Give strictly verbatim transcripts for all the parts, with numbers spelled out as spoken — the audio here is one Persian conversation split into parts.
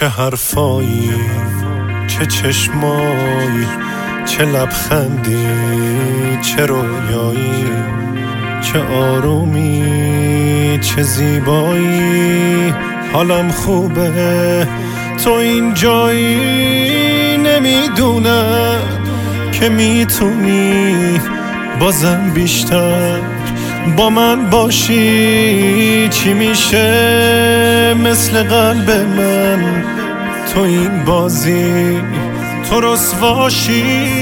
چه حرفایی، چه چشمایی، چه لبخندی، چه رویایی، چه آرومی، چه زیبایی. حالم خوبه تو اینجایی، نمیدونم که میتونی بازم بیشتر با من باشی. چی میشه مثل قلب من تو این بازی تو رسواشی.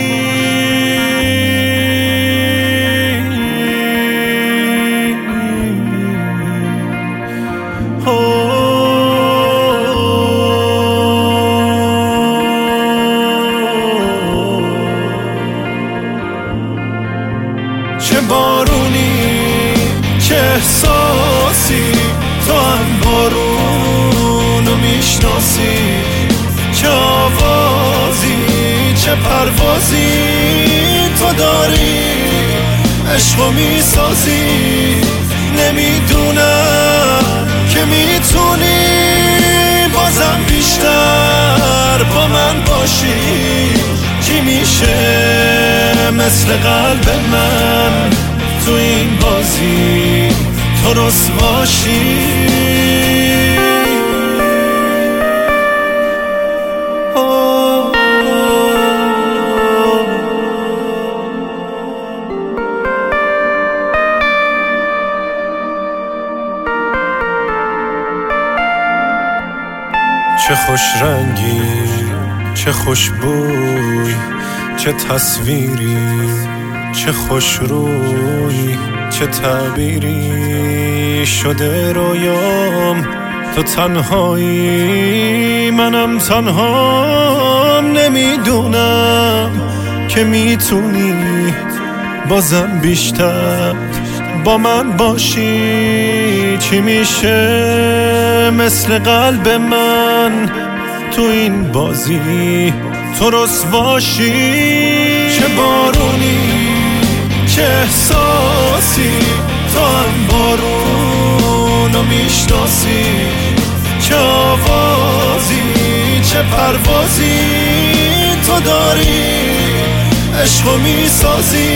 چه بارونی، چه احساسی، تو هم بارونو میشناسی. چه آوازی، چه پروازی تو داری، عشقو میسازی. نمیدونم که میتونی بازم بیشتر با من باشی. چی میشه مثل قلب من تو این بازی تو رسواشی. چه خوش رنگی، چه خوش بوی، چه تصویری، چه خوش روی، چه تعبیری شده رویام. تو تنهایی، منم تنهام. نمیدونم که میتونی بازم بیشتر با من باشی. چی میشه مثل قلب من تو این بازی تو رسواشی. چه بارونی، چه احساسی، تو هم بارونو میشناسی. چه آوازی، چه پروازی تو داری، عشقو میسازی.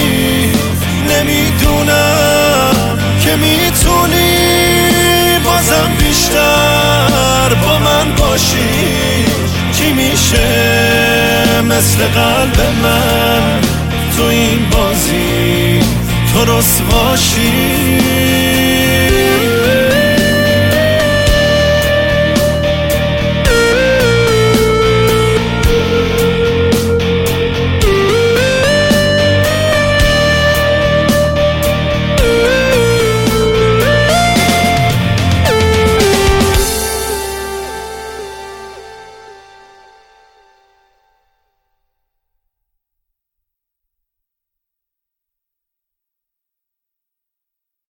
نمیدونم که میتونی بازم بیشتر با من باشی. چی میشه مثل قلب من تو این بازی تو رسواشی.